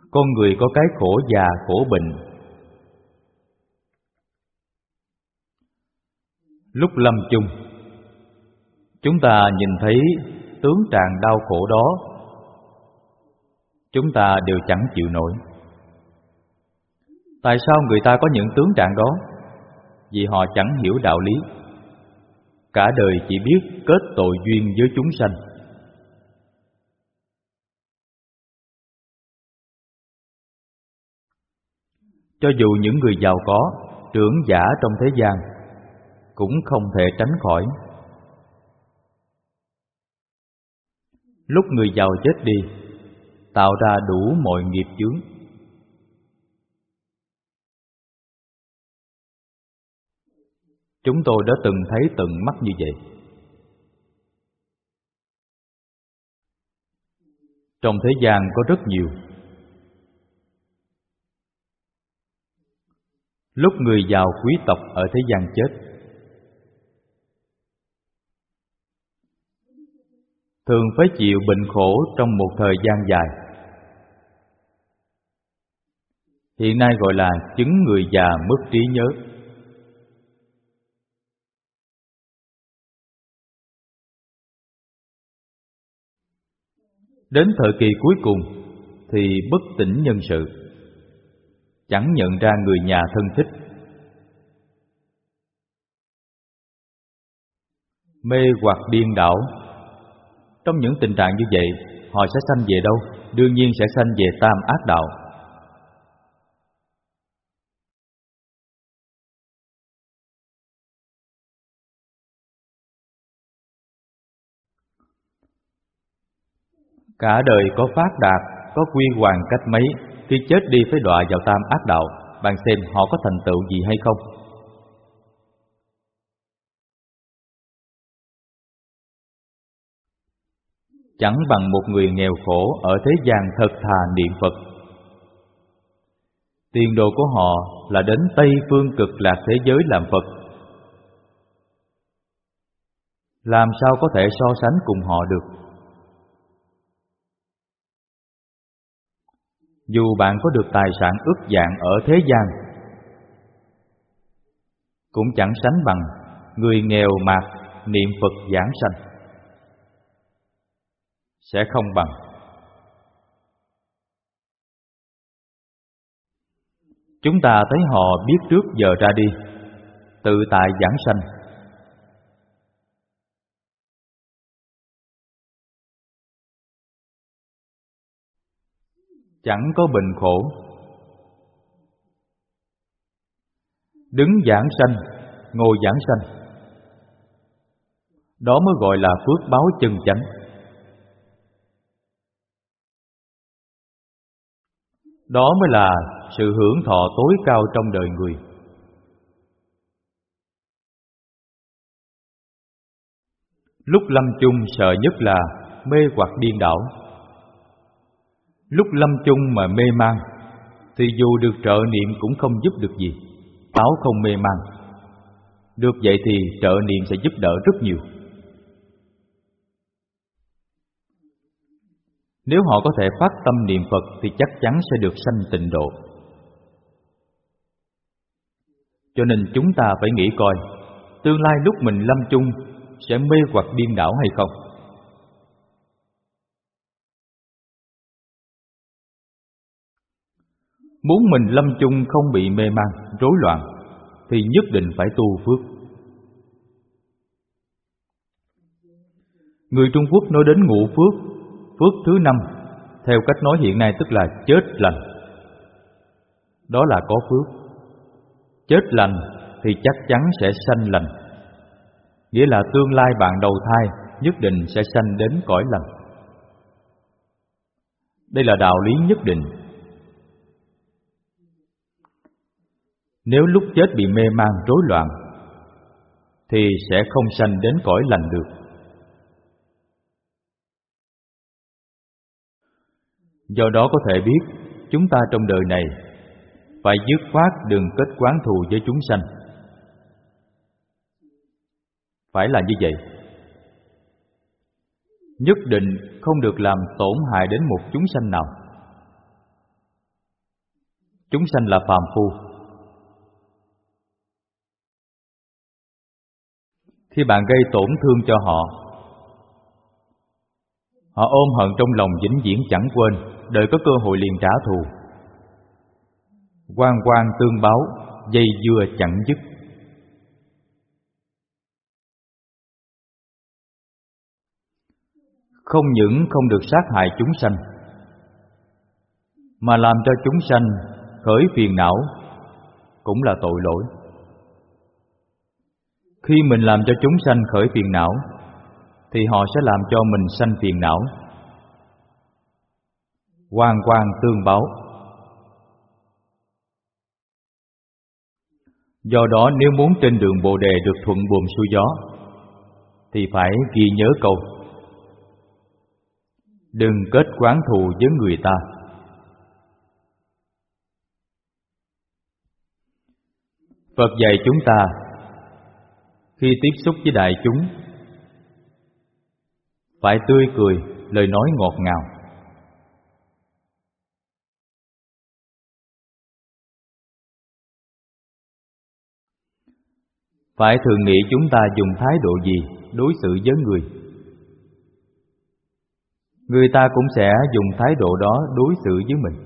Con người có cái khổ già khổ bệnh. Lúc lâm chung, chúng ta nhìn thấy tướng tràng đau khổ đó, chúng ta đều chẳng chịu nổi. Tại sao người ta có những tướng trạng đó? Vì họ chẳng hiểu đạo lý, cả đời chỉ biết kết tội duyên với chúng sanh. Cho dù những người giàu có, trưởng giả trong thế gian cũng không thể tránh khỏi. Lúc người giàu chết đi, tạo ra đủ mọi nghiệp chướng. Chúng tôi đã từng thấy tận mắt như vậy. Trong thế gian có rất nhiều. Lúc người giàu quý tộc ở thế gian chết, thường phải chịu bệnh khổ trong một thời gian dài. Hiện nay gọi là chứng người già mất trí nhớ. Đến thời kỳ cuối cùng thì bất tỉnh nhân sự, chẳng nhận ra người nhà thân thích. Mê hoặc điên đảo. Trong những tình trạng như vậy, họ sẽ sanh về đâu? Đương nhiên sẽ sanh về tam ác đạo. Cả đời có phát đạt, có quy hoàng cách mấy, khi chết đi phải đọa vào tam ác đạo. Bạn xem họ có thành tựu gì hay không? Chẳng bằng một người nghèo khổ ở thế gian thật thà niệm Phật. Tiền đồ của họ là đến Tây Phương Cực Lạc thế giới làm Phật. Làm sao có thể so sánh cùng họ được? Dù bạn có được tài sản ức vạn ở thế gian, cũng chẳng sánh bằng người nghèo mạt niệm Phật giảng sanh. Sẽ không bằng. Chúng ta thấy họ biết trước giờ ra đi, tự tại giảng sanh. Chẳng có bệnh khổ. Đứng giảng sanh, ngồi giảng sanh, đó mới gọi là phước báo chân chánh. Đó mới là sự hưởng thọ tối cao trong đời người. Lúc lâm chung sợ nhất là mê hoặc điên đảo. Lúc lâm chung mà mê man thì dù được trợ niệm cũng không giúp được gì. Báo không mê man. Được vậy thì trợ niệm sẽ giúp đỡ rất nhiều. Nếu họ có thể phát tâm niệm Phật thì chắc chắn sẽ được sanh tịnh độ. Cho nên chúng ta phải nghĩ coi, tương lai lúc mình lâm chung sẽ mê hoặc điên đảo hay không? Muốn mình lâm chung không bị mê man, rối loạn thì nhất định phải tu phước. Người Trung Quốc nói đến ngũ phước, phước thứ 5, theo cách nói hiện nay tức là chết lành. Đó là có phước. Chết lành thì chắc chắn sẽ sanh lành. Nghĩa là tương lai bạn đầu thai nhất định sẽ sanh đến cõi lành. Đây là đạo lý nhất định. Nếu lúc chết bị mê man rối loạn thì sẽ không sanh đến cõi lành được. Do đó có thể biết chúng ta trong đời này phải dứt khoát đừng kết oán thù với chúng sanh. Phải là như vậy. Nhất định không được làm tổn hại đến một chúng sanh nào. chúng sanh là phàm phu. Khi bạn gây tổn thương cho họ, họ ôm hận trong lòng vĩnh viễn chẳng quên, đợi có cơ hội liền trả thù. Oan oan tương báo, dây dưa chẳng dứt. Không những không được sát hại chúng sanh, mà làm cho chúng sanh khởi phiền não cũng là tội lỗi. Khi mình làm cho chúng sanh khởi phiền não, thì họ sẽ làm cho mình sanh phiền não. Oan oan tương báo. Do đó nếu muốn trên đường Bồ Đề được thuận buồm xuôi gió, thì phải ghi nhớ câu: đừng kết oán thù với người ta. Phật dạy chúng ta, khi tiếp xúc với đại chúng, phải tươi cười, lời nói ngọt ngào. Phải thường nghĩ chúng ta dùng thái độ gì đối xử với người, người ta cũng sẽ dùng thái độ đó đối xử với mình.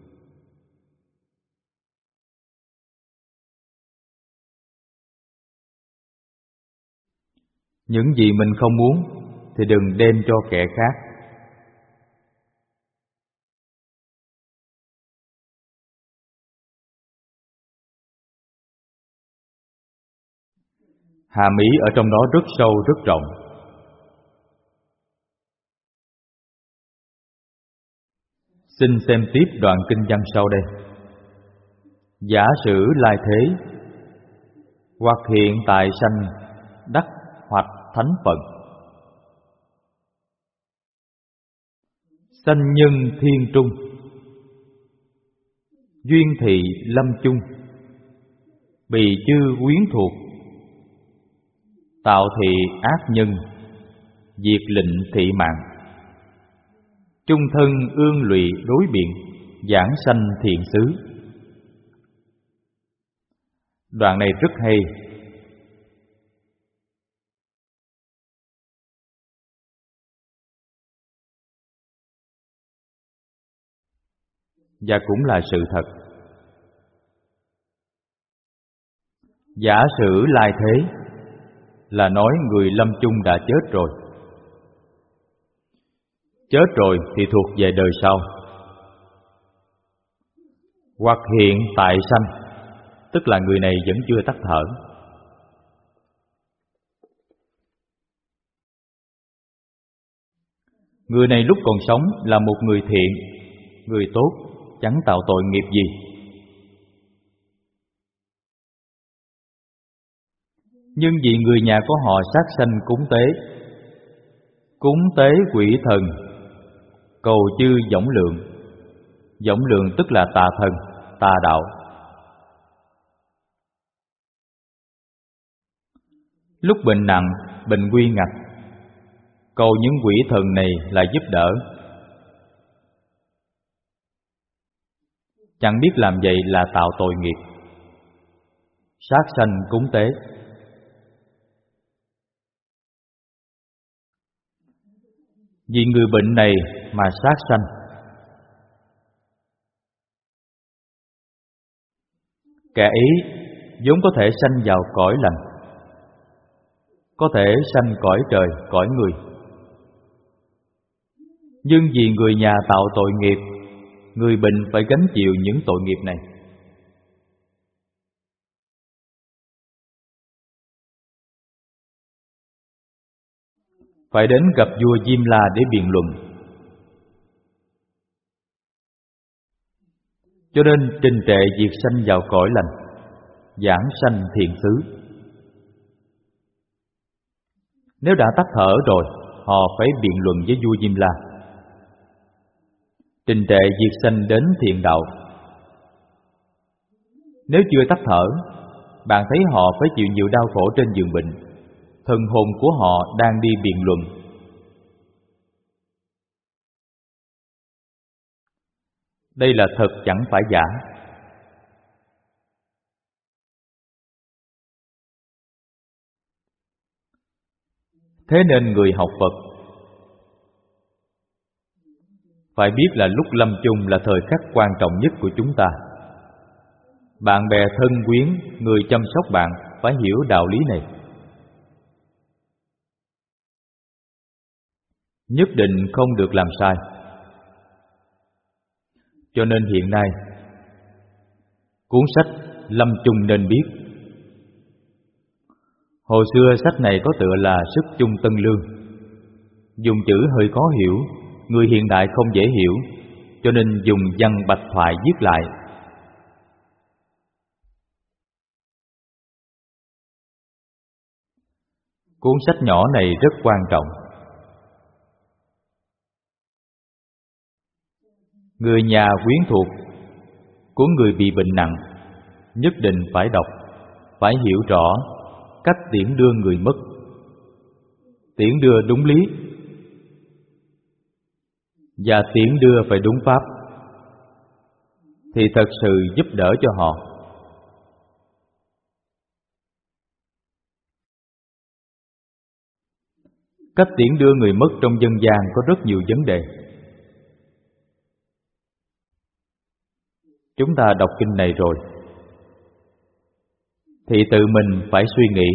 Những gì mình không muốn thì đừng đem cho kẻ khác. Hàm ý ở trong đó rất sâu, rất rộng. Xin xem tiếp đoạn kinh văn sau đây. Giả sử lai thế, hoặc hiện tại sanh đắc hoặc thánh phận. Sanh nhân thiên trung, duyên thị lâm chung, bì chư quyến thuộc, tạo thị ác nhân, diệt lịnh thị mạng, chung thân ương lụy đối biện, giảng sanh thiện xứ. Đoạn này rất hay. Và cũng là sự thật. Giả sử lai thế là nói người lâm chung đã chết rồi. Chết rồi thì thuộc về đời sau. Hoặc hiện tại sanh, tức là người này vẫn chưa tắt thở. Người này lúc còn sống là một người thiện, người tốt, chẳng tạo tội nghiệp gì. Nhưng vì người nhà của họ sát sanh cúng tế quỷ thần, cầu chư võng lượng. Võng lượng tức là tà thần, tà đạo. Lúc bệnh nặng, bệnh nguy ngặt, cầu những quỷ thần này lại giúp đỡ. Chẳng biết làm vậy là tạo tội nghiệp, sát sanh cúng tế. Vì người bệnh này mà sát sanh. Kẻ ấy vốn có thể sanh vào cõi lành, có thể sanh cõi trời, cõi người. Nhưng vì người nhà tạo tội nghiệp, người bệnh phải gánh chịu những tội nghiệp này. Phải đến gặp vua Diêm La để biện luận. Cho nên trình trệ việc sanh vào cõi lành, giảng sanh thiện xứ. Nếu đã tắt thở rồi, họ phải biện luận với vua Diêm La, trình trệ việc sanh đến thiện đạo. Nếu chưa tắt thở, bạn thấy họ phải chịu nhiều đau khổ trên giường bệnh, thần hồn của họ đang đi biện luận. Đây là thật chẳng phải giả. Thế nên người học Phật phải biết là lúc lâm chung là thời khắc quan trọng nhất của chúng ta. Bạn bè thân quyến, người chăm sóc bạn phải hiểu đạo lý này. Nhất định không được làm sai. Cho nên hiện nay, cuốn sách lâm chung nên biết. Hồi xưa sách này có tựa là Sức chung Tân Lương. Dùng chữ hơi khó hiểu, người hiện đại không dễ hiểu, cho nên dùng văn bạch thoại viết lại. Cuốn sách nhỏ này rất quan trọng. Người nhà quyến thuộc của người bị bệnh nặng nhất định phải đọc, phải hiểu rõ cách tiễn đưa người mất, tiễn đưa đúng lý, và tiễn đưa phải đúng pháp, thì thật sự giúp đỡ cho họ. Cách tiễn đưa người mất trong dân gian có rất nhiều vấn đề. Chúng ta đọc kinh này rồi thì tự mình phải suy nghĩ,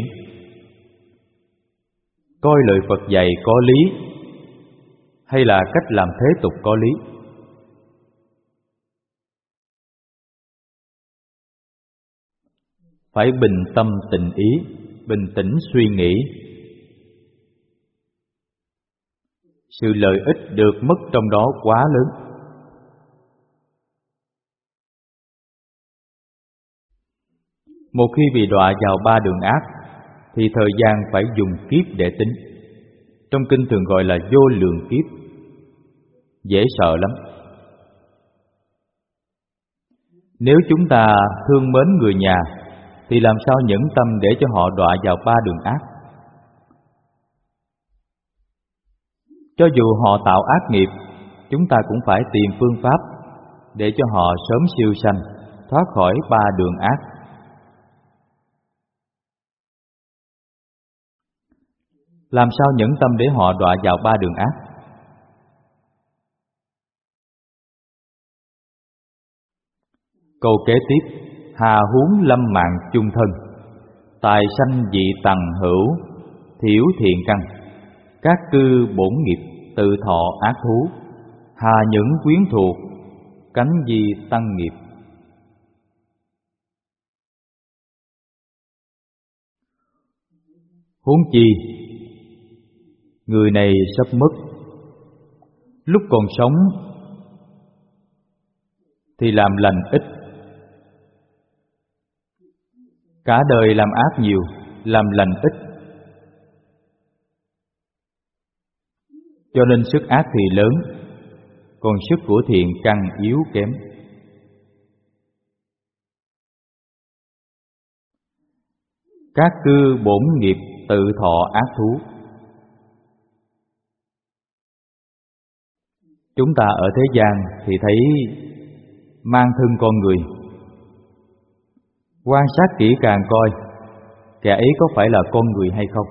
coi lời Phật dạy có lý hay là cách làm thế tục có lý. Phải bình tâm tịnh ý, bình tĩnh suy nghĩ. Sự lợi ích được mất trong đó quá lớn. Một khi bị đọa vào ba đường ác thì thời gian phải dùng kiếp để tính. Trong kinh thường gọi là vô lượng kiếp. Dễ sợ lắm. Nếu chúng ta thương mến người nhà thì làm sao nhẫn tâm để cho họ đọa vào ba đường ác? Cho dù họ tạo ác nghiệp, chúng ta cũng phải tìm phương pháp để cho họ sớm siêu sanh, thoát khỏi ba đường ác. Làm sao nhẫn tâm để họ đọa vào ba đường ác? Câu kế tiếp: hà huống lâm mạng chung thân, tài sanh dị tầng hữu, thiểu thiện căn, các cư bổn nghiệp, tự thọ ác thú, hà nhẫn quyến thuộc, cánh di tăng nghiệp. Huống chi người này sắp mất, lúc còn sống thì làm lành ít, cả đời làm ác nhiều, làm lành ít, cho nên sức ác thì lớn, còn sức của thiện căn yếu kém. Các cư bổn nghiệp, tự thọ ác thú. Chúng ta ở thế gian thì thấy mang thân con người. Quan sát kỹ càng coi, kẻ ấy có phải là con người hay không?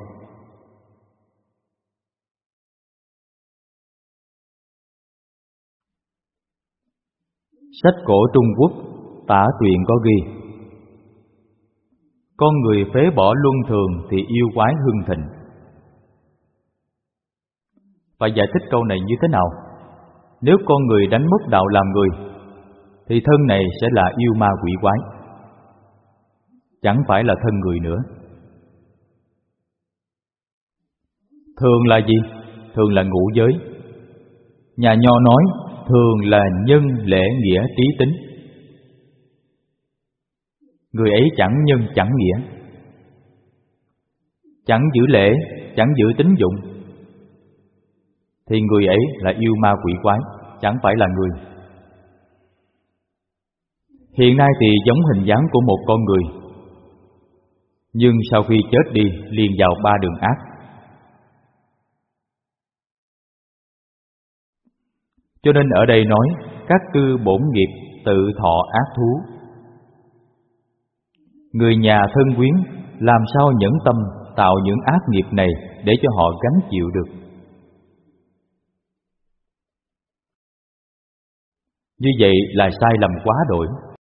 Sách cổ Trung Quốc Tả Truyện có ghi: con người phế bỏ luân thường thì yêu quái hưng thịnh. Phải giải thích câu này như thế nào? Nếu con người đánh mất đạo làm người thì thân này sẽ là yêu ma quỷ quái, chẳng phải là thân người nữa. Thường là gì? Thường là ngũ giới. Nhà Nho nói thường là nhân, lễ, nghĩa, trí, tính. Người ấy chẳng nhân chẳng nghĩa, chẳng giữ lễ, chẳng giữ tín dụng, thì người ấy là yêu ma quỷ quái, chẳng phải là người. Hiện nay thì giống hình dáng của một con người, nhưng sau khi chết đi liền vào ba đường ác. Cho nên ở đây nói các cư bổn nghiệp, tự thọ ác thú. Người nhà thân quyến làm sao nhẫn tâm tạo những ác nghiệp này để cho họ gánh chịu được. Như vậy là sai lầm quá đổi.